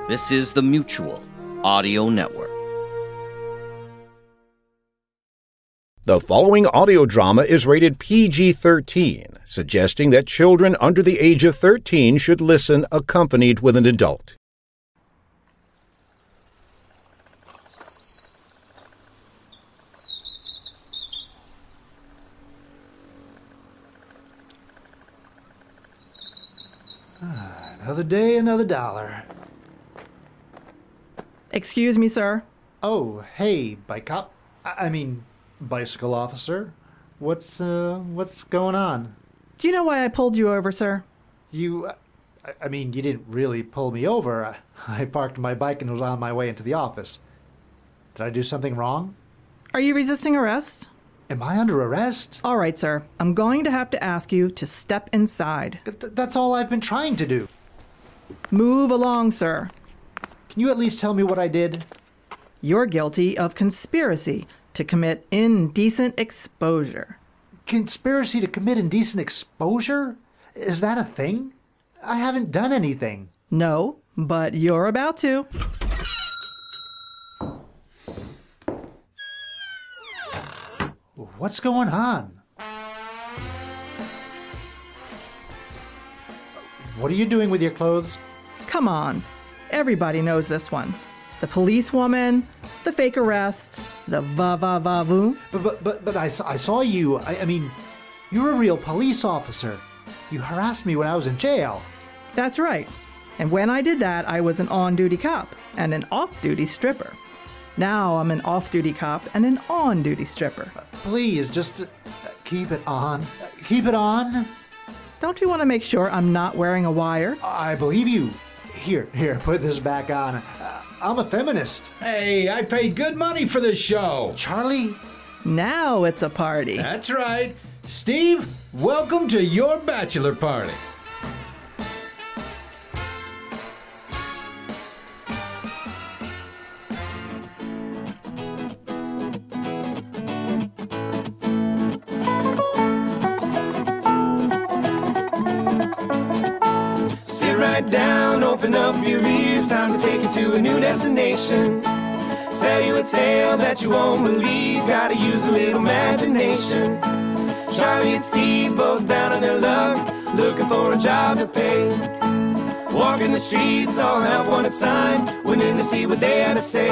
This is the Mutual Audio Network. The following audio drama is rated PG-13, suggesting that children under the age of 13 should listen accompanied with an adult. Another day, another dollar. Excuse me, sir. Oh, hey, bike cop. Bicycle officer. What's going on? Do you know why I pulled you over, sir? You didn't really pull me over. I parked my bike and was on my way into the office. Did I do something wrong? Are you resisting arrest? Am I under arrest? All right, sir. I'm going to have to ask you to step inside. That's all I've been trying to do. Move along, sir. Can you at least tell me what I did? You're guilty of conspiracy to commit indecent exposure. Conspiracy to commit indecent exposure? Is that a thing? I haven't done anything. No, but you're about to. What's going on? What are you doing with your clothes? Come on. Everybody knows this one. The policewoman, the fake arrest, the va-va-va-voo. But I saw you. You're a real police officer. You harassed me when I was in jail. That's right. And when I did that, I was an on-duty cop and an off-duty stripper. Now I'm an off-duty cop and an on-duty stripper. Please, just keep it on. Keep it on. Don't you want to make sure I'm not wearing a wire? I believe you. Here, put this back on. I'm a feminist. Hey, I paid good money for this show. Charlie? Now it's a party. That's right. Steve, welcome to your bachelor party. Sit right down, open up your ears, time to take you to a new destination. Tell you a tale that you won't believe, gotta use a little imagination. Charlie and Steve both down on their luck, looking for a job to pay. Walking the streets, all help wanted sign, went in to see what they had to say.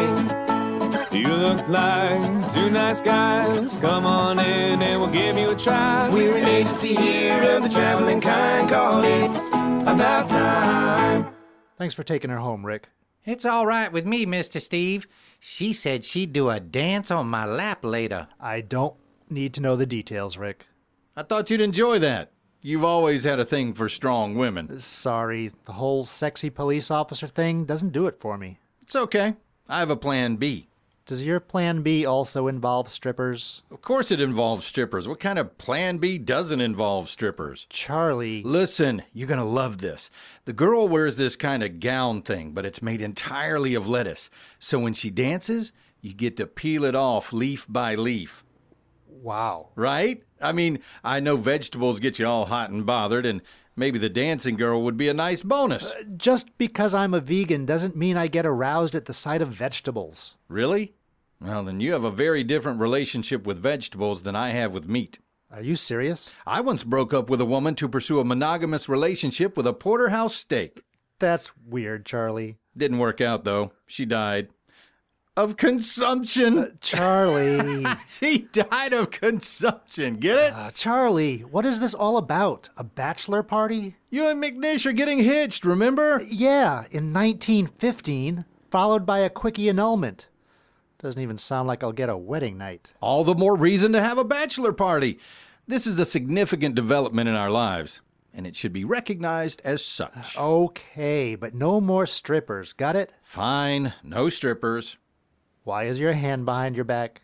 You look like two nice guys, come on in and we'll give you a try. We're an agency here of the traveling kind, called It's About Time. Thanks for taking her home, Rick. It's all right with me, Mr. Steve. She said she'd do a dance on my lap later. I don't need to know the details, Rick. I thought you'd enjoy that. You've always had a thing for strong women. Sorry, the whole sexy police officer thing doesn't do it for me. It's okay. I have a plan B. Does your plan B also involve strippers? Of course it involves strippers. What kind of plan B doesn't involve strippers? Charlie. Listen, you're going to love this. The girl wears this kind of gown thing, but it's made entirely of lettuce. So when she dances, you get to peel it off leaf by leaf. Wow. Right? I know vegetables get you all hot and bothered, and maybe the dancing girl would be a nice bonus. Just because I'm a vegan doesn't mean I get aroused at the sight of vegetables. Really? Well, then you have a very different relationship with vegetables than I have with meat. Are you serious? I once broke up with a woman to pursue a monogamous relationship with a porterhouse steak. That's weird, Charlie. Didn't work out, though. She died. Of consumption. Charlie. She died of consumption. Get it? Charlie, what is this all about? A bachelor party? You and McNish are getting hitched, remember? Yeah, in 1915, followed by a quickie annulment. Doesn't even sound like I'll get a wedding night. All the more reason to have a bachelor party. This is a significant development in our lives, and it should be recognized as such. Okay, but no more strippers, got it? Fine, no strippers. Why is your hand behind your back?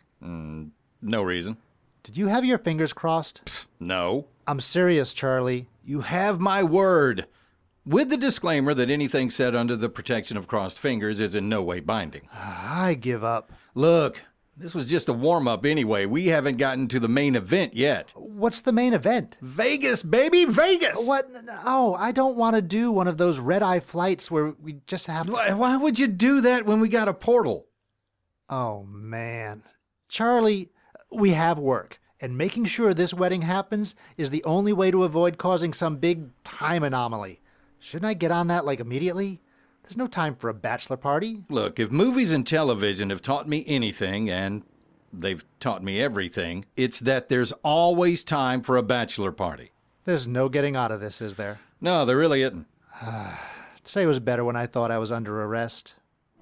No reason. Did you have your fingers crossed? No. I'm serious, Charlie. You have my word. With the disclaimer that anything said under the protection of crossed fingers is in no way binding. I give up. Look, This was just a warm-up anyway. We haven't gotten to the main event yet. What's the main event? Vegas, baby, Vegas! What? Oh, I don't want to do one of those red-eye flights where we just have to... Why would you do that when we got a portal? Oh, man. Charlie, we have work, and making sure this wedding happens is the only way to avoid causing some big time anomaly. Shouldn't I get on that, immediately? There's no time for a bachelor party. Look, if movies and television have taught me anything, and they've taught me everything, it's that there's always time for a bachelor party. There's no getting out of this, is there? No, there really isn't. Today was better when I thought I was under arrest.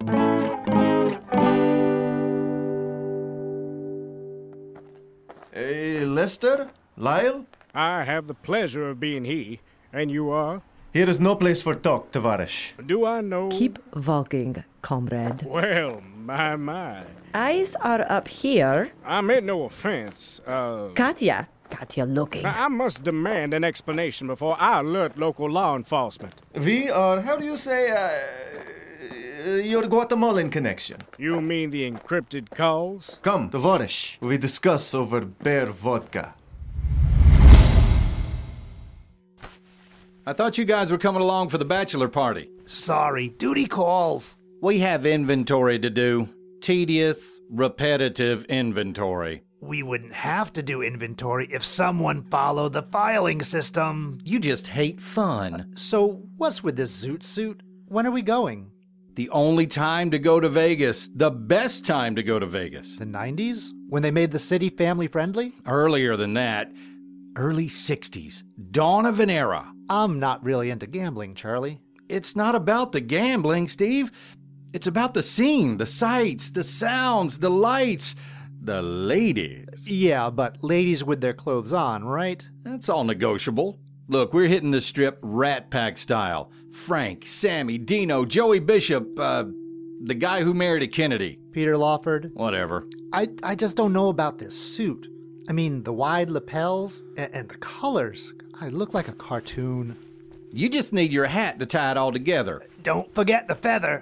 Hey, Lester? Lyle? I have the pleasure of being he, and you are? Here is no place for talk, Tavarish. Do I know? Keep walking, comrade. Well, my. Eyes are up here. I meant no offense. Katya looking. I must demand an explanation before I alert local law enforcement. We are, how do you say, your Guatemalan connection. You mean the encrypted calls? Come, Tavarish. We discuss over bear vodka. I thought you guys were coming along for the bachelor party. Sorry, duty calls. We have inventory to do. Tedious, repetitive inventory. We wouldn't have to do inventory if someone followed the filing system. You just hate fun. So what's with this zoot suit? When are we going? The only time to go to Vegas. The best time to go to Vegas. The 90s? When they made the city family friendly? Earlier than that. Early 60s. Dawn of an era. I'm not really into gambling, Charlie. It's not about the gambling, Steve. It's about the scene, the sights, the sounds, the lights, the ladies. Yeah, but ladies with their clothes on, right? That's all negotiable. Look, we're hitting the strip Rat Pack style. Frank, Sammy, Dino, Joey Bishop, the guy who married a Kennedy. Peter Lawford. Whatever. I just don't know about this suit. I mean, the wide lapels and the colors. I look like a cartoon. You just need your hat to tie it all together. Don't forget the feather.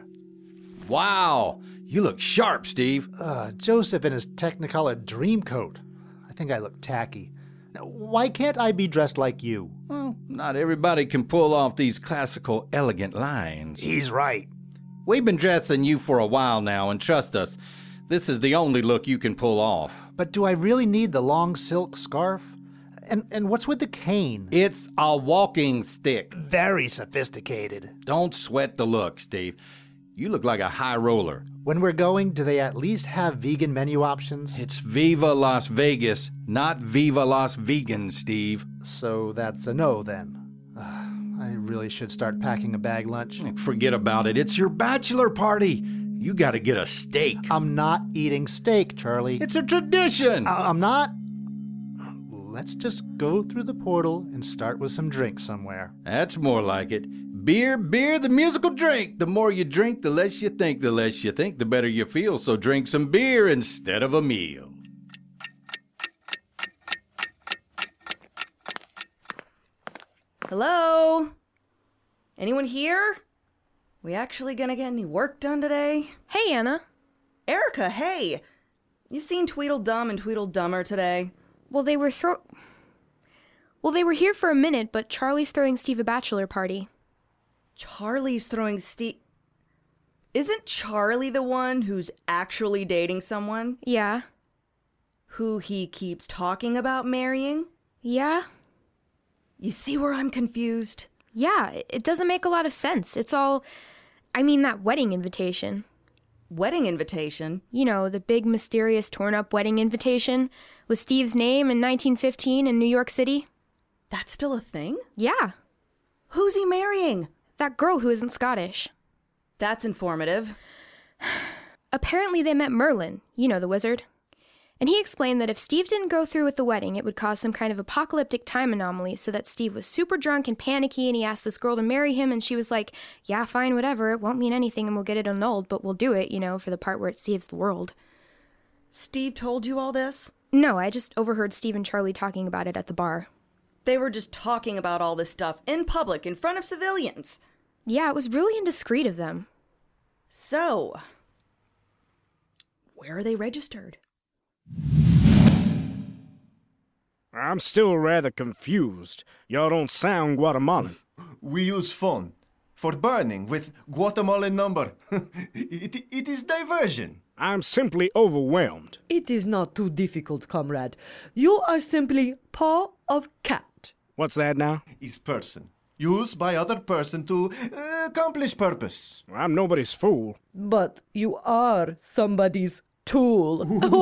Wow, you look sharp, Steve. Joseph in his Technicolor dream coat. I think I look tacky. Now, why can't I be dressed like you? Well, not everybody can pull off these classical, elegant lines. He's right. We've been dressing you for a while now, and trust us, this is the only look you can pull off. But do I really need the long silk scarf? And what's with the cane? It's a walking stick. Very sophisticated. Don't sweat the look, Steve. You look like a high roller. When we're going, do they at least have vegan menu options? It's Viva Las Vegas, not Viva Las Vegans, Steve. So that's a no, then. I really should start packing a bag lunch. Forget about it. It's your bachelor party. You gotta get a steak. I'm not eating steak, Charlie. It's a tradition. I'm not? Let's just go through the portal and start with some drinks somewhere. That's more like it. Beer, the musical drink. The more you drink, the less you think. The less you think, the better you feel. So drink some beer instead of a meal. Hello? Anyone here? We actually gonna get any work done today? Hey, Anna. Erica, hey! You seen Tweedledum and Tweedledummer today? Well, they were here for a minute, but Charlie's throwing Steve a bachelor party. Charlie's throwing Steve... Isn't Charlie the one who's actually dating someone? Yeah. Who he keeps talking about marrying? Yeah. You see where I'm confused? Yeah, it doesn't make a lot of sense. It's all... I mean, that wedding invitation. Wedding invitation? You know, the big, mysterious, torn-up wedding invitation with Steve's name in 1915 in New York City. That's still a thing? Yeah. Who's he marrying? That girl who isn't Scottish. That's informative. Apparently they met Merlin, you know, the wizard. And he explained that if Steve didn't go through with the wedding, it would cause some kind of apocalyptic time anomaly, so that Steve was super drunk and panicky, and he asked this girl to marry him, and she was like, yeah, fine, whatever, it won't mean anything, and we'll get it annulled, but we'll do it, you know, for the part where it saves the world. Steve told you all this? No, I just overheard Steve and Charlie talking about it at the bar. They were just talking about all this stuff in public, in front of civilians. Yeah, it was really indiscreet of them. So, where are they registered? I'm still rather confused. Y'all don't sound Guatemalan. We use phone for burning with Guatemalan number. It is diversion. I'm simply overwhelmed. It is not too difficult, comrade. You are simply paw of cat. What's that now? Is person. Used by other person to accomplish purpose. I'm nobody's fool. But you are somebody's tool.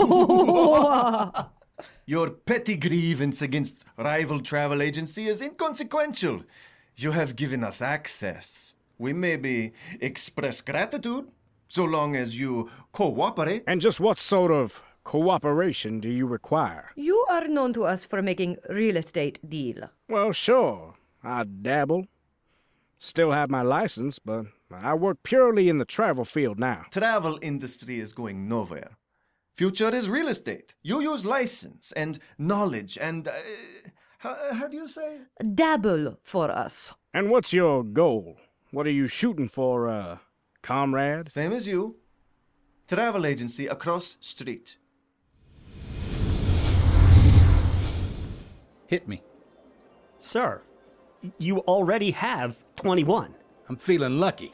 Your petty grievance against rival travel agency is inconsequential. You have given us access. We maybe express gratitude, so long as you cooperate. And just what sort of cooperation do you require? You are known to us for making real estate deal. Well, sure. I dabble. Still have my license, but I work purely in the travel field now. Travel industry is going nowhere. Future is real estate. You use license and knowledge and... how do you say? Dabble for us. And what's your goal? What are you shooting for, comrade? Same as you. Travel agency across street. Hit me. Sir, you already have 21. I'm feeling lucky.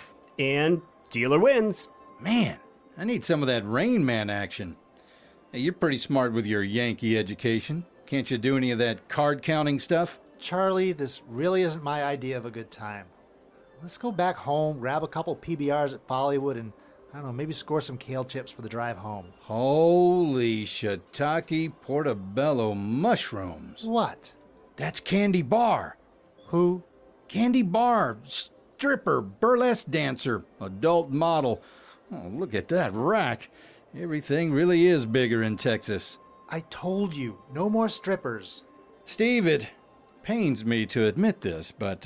And dealer wins. Man, I need some of that Rain Man action. Hey, you're pretty smart with your Yankee education. Can't you do any of that card counting stuff? Charlie, this really isn't my idea of a good time. Let's go back home, grab a couple PBRs at Bollywood, and, I don't know, maybe score some kale chips for the drive home. Holy shiitake portobello mushrooms. What? That's Candy Bar. Who? Candy Bar. Stripper, burlesque dancer, adult model. Oh, look at that rack. Everything really is bigger in Texas. I told you, no more strippers. Steve, it pains me to admit this, but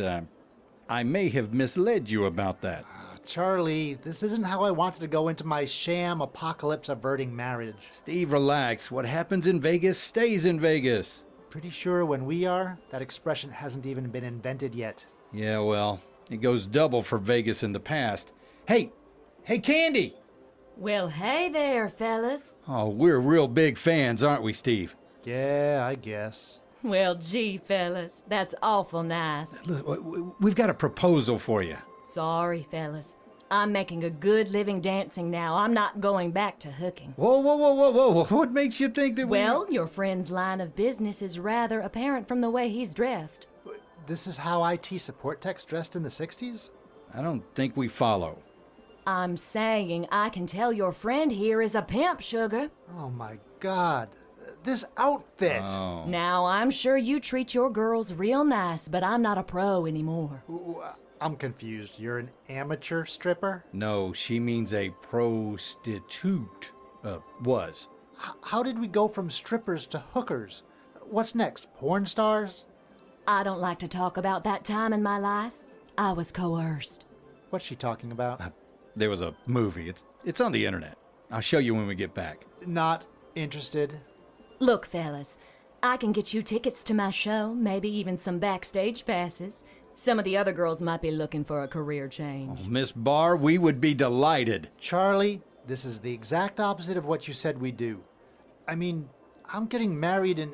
I may have misled you about that. Charlie, this isn't how I wanted to go into my sham apocalypse-averting marriage. Steve, relax. What happens in Vegas stays in Vegas. Pretty sure when we are, that expression hasn't even been invented yet. Yeah, well, it goes double for Vegas in the past. Hey, Candy! Well, hey there, fellas. Oh, we're real big fans, aren't we, Steve? Yeah, I guess. Well, gee, fellas, that's awful nice. Look, we've got a proposal for you. Sorry, fellas. I'm making a good living dancing now. I'm not going back to hooking. Whoa. What makes you think that Well, your friend's line of business is rather apparent from the way he's dressed. This is how IT support techs dressed in the 60s? I don't think we follow. I'm saying I can tell your friend here is a pimp, sugar. Oh, my God. This outfit. Oh. Now, I'm sure you treat your girls real nice, but I'm not a pro anymore. I'm confused. You're an amateur stripper? No, she means a prostitute. Was. How did we go from strippers to hookers? What's next? Porn stars? I don't like to talk about that time in my life. I was coerced. What's she talking about? There was a movie. It's on the internet. I'll show you when we get back. Not interested. Look, fellas, I can get you tickets to my show, maybe even some backstage passes. Some of the other girls might be looking for a career change. Oh, Miss Barr, we would be delighted. Charlie, this is the exact opposite of what you said we do. I mean, I'm getting married and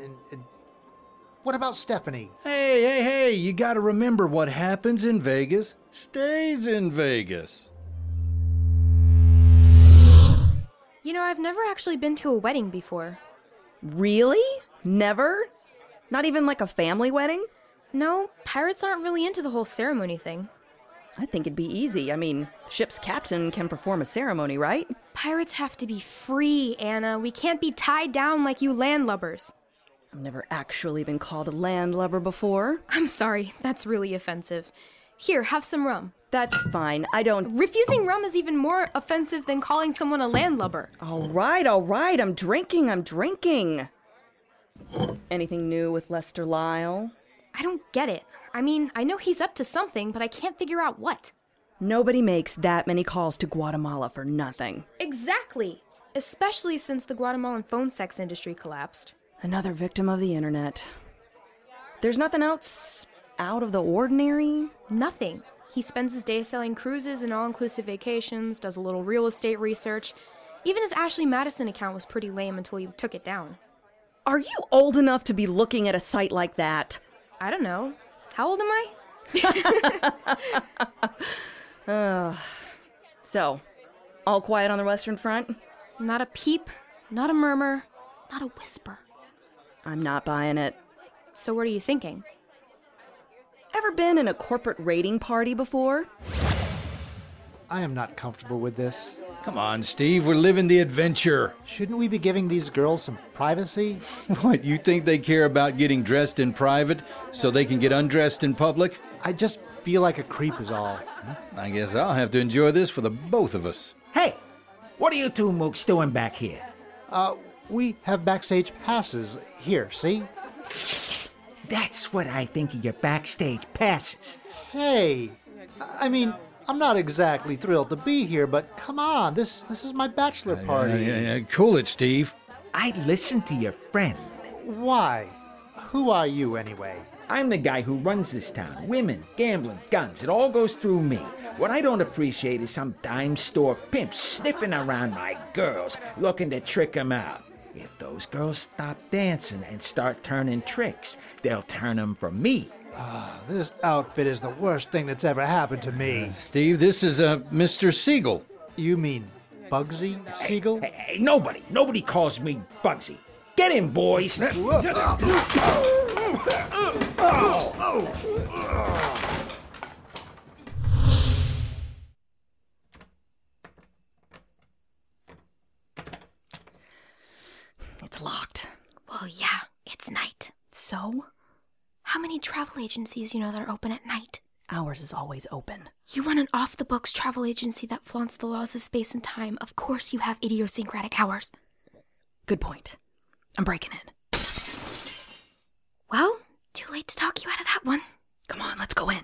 what about Stephanie? Hey, you gotta remember what happens in Vegas stays in Vegas. You know, I've never actually been to a wedding before. Really? Never? Not even like a family wedding? No, pirates aren't really into the whole ceremony thing. I think it'd be easy. I mean, ship's captain can perform a ceremony, right? Pirates have to be free, Anna. We can't be tied down like you landlubbers. I've never actually been called a landlubber before. I'm sorry, that's really offensive. Here, have some rum. That's fine. I don't... Refusing rum is even more offensive than calling someone a landlubber. All right. I'm drinking. Anything new with Lester Lyle? I don't get it. I mean, I know he's up to something, but I can't figure out what. Nobody makes that many calls to Guatemala for nothing. Exactly. Especially since the Guatemalan phone sex industry collapsed. Another victim of the internet. There's nothing else out of the ordinary? Nothing. He spends his day selling cruises and all-inclusive vacations, does a little real estate research, Even his Ashley Madison account was pretty lame until he took it down. Are you old enough to be looking at a site like that? I don't know. How old am I? So, all quiet on the Western Front? Not a peep, not a murmur, not a whisper. I'm not buying it. So what are you thinking? Ever been in a corporate raiding party before? I am not comfortable with this. Come on, Steve, we're living the adventure. Shouldn't we be giving these girls some privacy? What, you think they care about getting dressed in private so they can get undressed in public? I just feel like a creep is all. I guess I'll have to enjoy this for the both of us. Hey, what are you two mooks doing back here? We have backstage passes here, see? That's what I think of your backstage passes. Hey, I mean, I'm not exactly thrilled to be here, but come on, this is my bachelor party. Cool it, Steve. I listened to your friend. Why? Who are you, anyway? I'm the guy who runs this town. Women, gambling, guns, it all goes through me. What I don't appreciate is some dime store pimp sniffing around my girls, looking to trick them out. If those girls stop dancing and start turning tricks, they'll turn them for me. This outfit is the worst thing that's ever happened to me. Steve, this is Mr. Siegel. You mean Bugsy Siegel? Hey, nobody calls me Bugsy. Get him, boys! It's locked. Well, yeah, it's night. So? How many travel agencies you know that are open at night? Ours is always open. You run an off-the-books travel agency that flaunts the laws of space and time. Of course you have idiosyncratic hours. Good point. I'm breaking in. Well, too late to talk you out of that one. Come on, let's go in.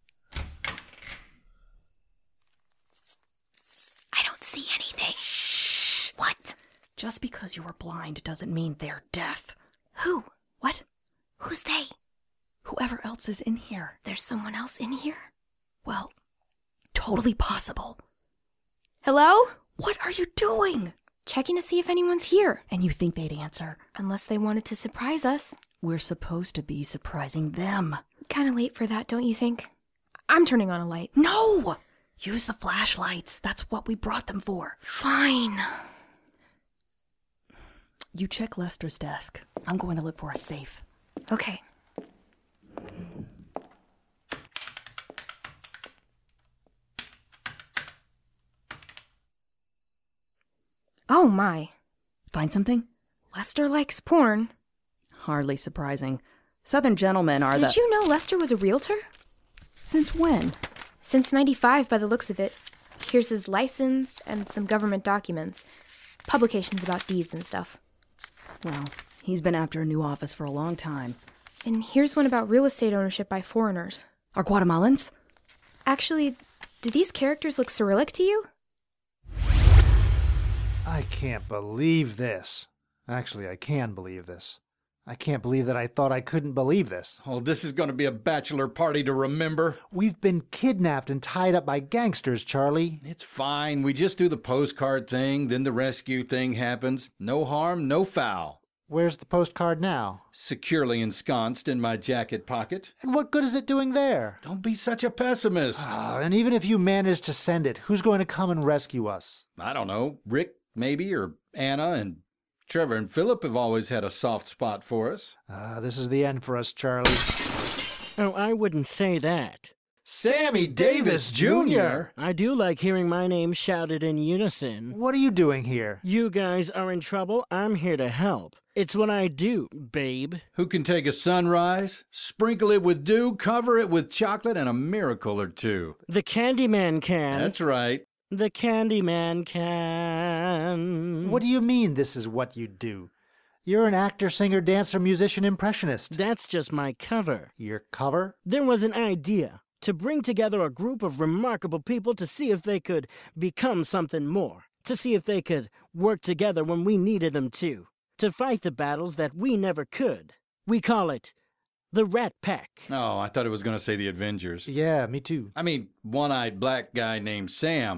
I don't see anything. Shh. What? Just because you are blind doesn't mean they're deaf. Who? What? Who's they? Whoever else is in here. There's someone else in here? Well, totally possible. Hello? What are you doing? Checking to see if anyone's here. And you think they'd answer? Unless they wanted to surprise us. We're supposed to be surprising them. Kinda late for that, don't you think? I'm turning on a light. No! Use the flashlights. That's what we brought them for. Fine. You check Lester's desk. I'm going to look for a safe. Okay. Oh my. Find something? Lester likes porn. Hardly surprising. Southern gentlemen are Did you know Lester was a realtor? Since when? Since '95 by the looks of it. Here's his license and some government documents. Publications about deeds and stuff. Well, he's been after a new office for a long time. And here's one about real estate ownership by foreigners. Are Guatemalans? Actually, do these characters look Cyrillic to you? I can't believe this. Actually, I can believe this. I can't believe that I thought I couldn't believe this. Oh, this is going to be a bachelor party to remember. We've been kidnapped and tied up by gangsters, Charlie. It's fine. We just do the postcard thing, then the rescue thing happens. No harm, no foul. Where's the postcard now? Securely ensconced in my jacket pocket. And what good is it doing there? Don't be such a pessimist. And even if you manage to send it, who's going to come and rescue us? I don't know. Rick, maybe, or Anna, and Trevor and Philip have always had a soft spot for us. This is the end for us, Charlie. Oh, I wouldn't say that. Sammy Davis Jr.! I do like hearing my name shouted in unison. What are you doing here? You guys are in trouble. I'm here to help. It's what I do, babe. Who can take a sunrise, sprinkle it with dew, cover it with chocolate, and a miracle or two? The Candyman can. That's right. The Candyman can. What do you mean this is what you do? You're an actor, singer, dancer, musician, impressionist. That's just my cover. Your cover? There was an idea to bring together a group of remarkable people to see if they could become something more, to see if they could work together when we needed them to fight the battles that we never could. We call it the Rat Pack. Oh, I thought it was going to say the Avengers. Yeah, me too. I mean, one-eyed black guy named Sam.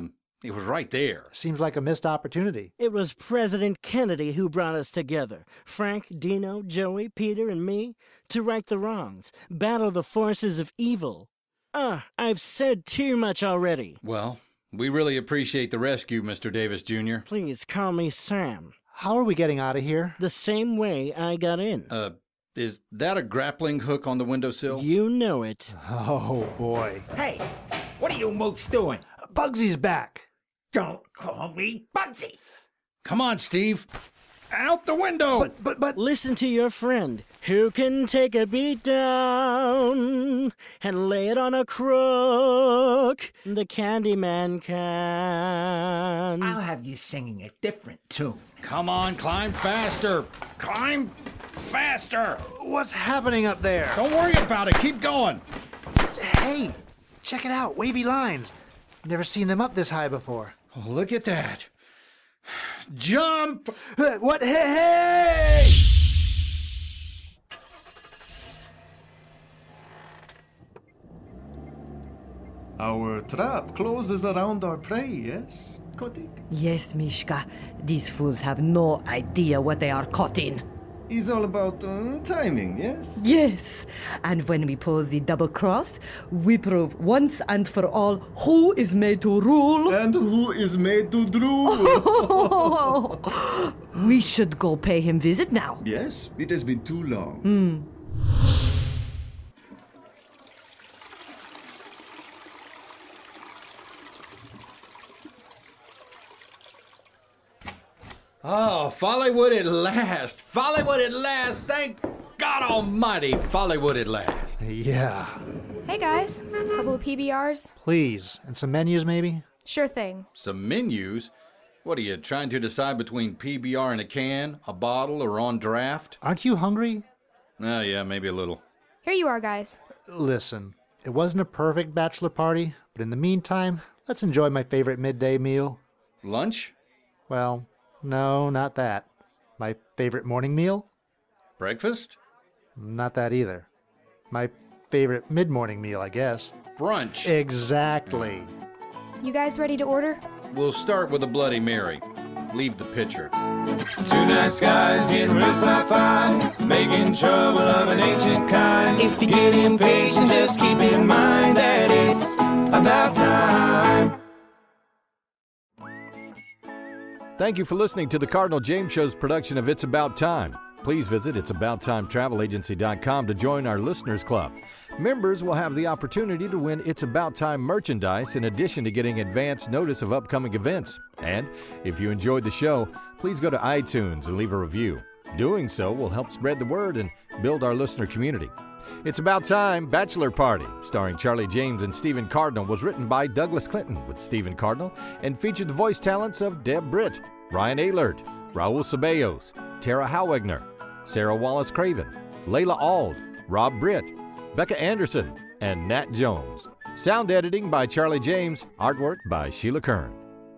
It was right there. Seems like a missed opportunity. It was President Kennedy who brought us together. Frank, Dino, Joey, Peter, and me. To right the wrongs. Battle the forces of evil. I've said too much already. Well, we really appreciate the rescue, Mr. Davis Jr. Please call me Sam. How are we getting out of here? The same way I got in. Is that a grappling hook on the windowsill? You know it. Oh, boy. Hey, what are you mooks doing? Bugsy's back. Don't call me Bugsy. Come on, Steve. Out the window. But. Listen to your friend. Who can take a beat down and lay it on a crook? The Candyman can. I'll have you singing a different tune. Come on, climb faster. Climb faster. What's happening up there? Don't worry about it. Keep going. Hey, check it out. Wavy lines. Never seen them up this high before. Oh, look at that. Jump! What? Hey! Our trap closes around our prey, yes, Kotick? Yes, Mishka. These fools have no idea what they are caught in. It's all about timing, yes? Yes. And when we pull the double cross, we prove once and for all who is made to rule. And who is made to drool. We should go pay him visit now. Yes, it has been too long. Oh, Follywood at last! Follywood at last! Thank God Almighty, Follywood at last! Yeah. Hey guys, a couple of PBRs? Please. And some menus, maybe? Sure thing. Some menus? What are you, trying to decide between PBR in a can, a bottle, or on draft? Aren't you hungry? Oh, yeah, maybe a little. Here you are, guys. Listen, it wasn't a perfect bachelor party, but in the meantime, let's enjoy my favorite midday meal. Lunch? Well, no, not that. My favorite morning meal? Breakfast? Not that either. My favorite mid-morning meal, I guess. Brunch. Exactly. You guys ready to order? We'll start with a Bloody Mary. Leave the pitcher. Two nice guys getting real sci-fi, making trouble of an ancient kind. If you get impatient, just keep in mind that it's about time. Thank you for listening to the Cardinal James Show's production of It's About Time. Please visit itsabouttime.travelagency.com to join our Listeners Club. Members will have the opportunity to win It's About Time merchandise in addition to getting advance notice of upcoming events. And if you enjoyed the show, please go to iTunes and leave a review. Doing so will help spread the word and build our listener community. It's About Time Bachelor Party, starring Charlie James and Stephen Cardinal, was written by Douglas Clinton with Stephen Cardinal and featured the voice talents of Deb Britt, Ryan Aylert, Raul Ceballos, Tara Howegner, Sarah Wallace Craven, Layla Auld, Rob Britt, Becca Anderson, and Nat Jones. Sound editing by Charlie James, artwork by Sheila Kern.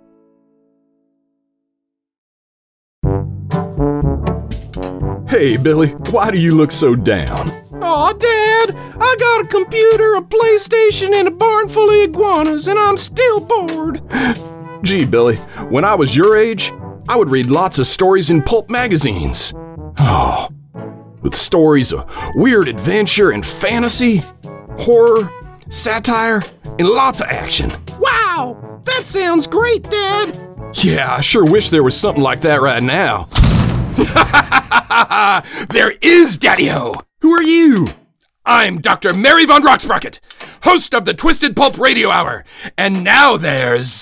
Hey, Billy, why do you look so down? Aw, Dad, I got a computer, a PlayStation, and a barn full of iguanas, and I'm still bored. Gee, Billy, when I was your age, I would read lots of stories in pulp magazines. Oh, with stories of weird adventure and fantasy, horror, satire, and lots of action. Wow, that sounds great, Dad. Yeah, I sure wish there was something like that right now. There is, Daddy-O! Who are you? I'm Dr. Mary Von Rocksprocket, host of the Twisted Pulp Radio Hour. And now there's...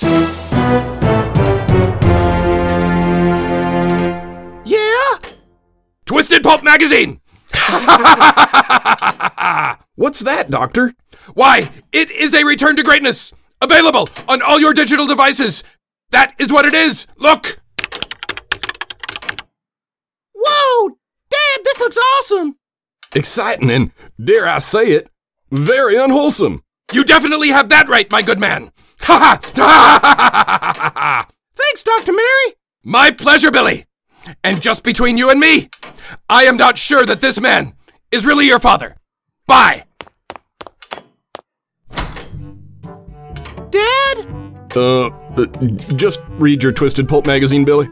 Yeah? Twisted Pulp Magazine! What's that, Doctor? Why, it is a return to greatness! Available on all your digital devices! That is what it is! Look! Whoa! Dad, this looks awesome! Exciting and, dare I say it, very unwholesome. You definitely have that right, my good man. Ha ha! Thanks, Dr. Mary. My pleasure, Billy. And just between you and me, I am not sure that this man is really your father. Bye. Dad? Just read your Twisted Pulp magazine, Billy.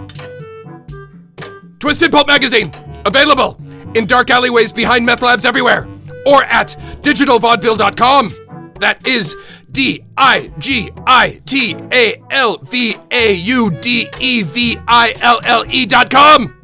Twisted Pulp magazine! Available in dark alleyways behind meth labs everywhere, or at digitalvaudeville.com. That is DIGITALVAUDEVILLE.com.